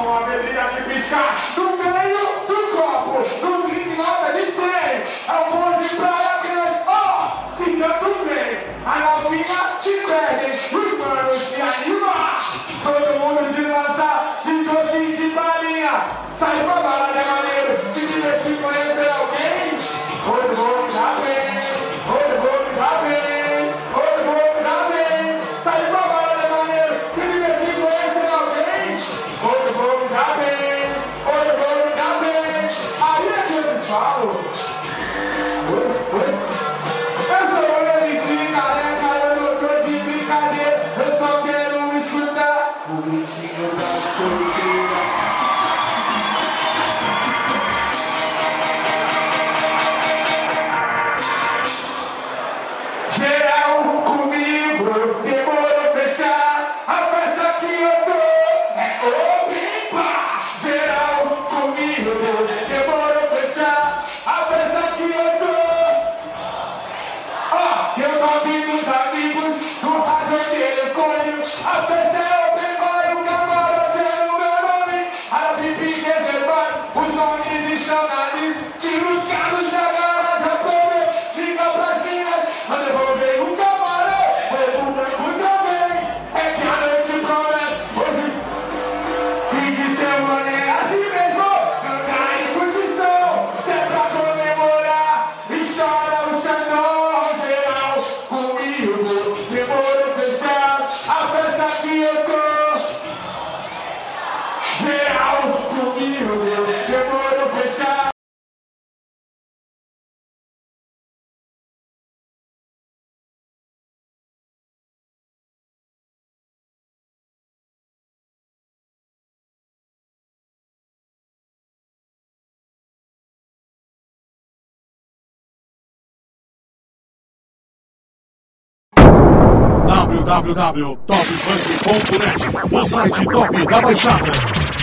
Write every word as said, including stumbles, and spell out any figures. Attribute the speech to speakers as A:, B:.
A: uma bebida que pisca no meio do copo, no drink nota de cem. É um monte de praia grande, ó, se dando bem. A novinha se perde, os manos se animam. Todo mundo de lança, de doce de balinha. Sai pra balada, é maneiro, se divertir, conhecer alguém. Todo mundo tá bem, todo mundo tá bem, todo mundo tá bem. Sai pra balada, é maneiro, se divertir, conhecer alguém. Todo mundo tá bem, todo mundo tá bem. Aí é que eu te falo. Eu sou o M C careca, eu não tô de brincadeira. Eu só quero escutar o gritinho da solteira. Geral comigo, demorou fechar. A festa que eu tô é open bar. Geral comigo, demorou fechar. A festa que eu tô. Ó, eu tô vindo dos amigos, no rádio telefone. A festa é open bar e o camarote é no meu nome. A V I P reservado, os nomes estão na lista. E os carros da garagem apoiam, liga pras minhas. Mas eu vou ver um camarão, preto branco também. É que a noite promete, hoje fim de semana é assim mesmo. Cantar em curtição, se é pra comemorar. E chora o Xandão, geral comigo, demorou fechar. A festa que eu tô. Geral comigo, demorou fechar.
B: w w w ponto top funk ponto net, o site top da Baixada.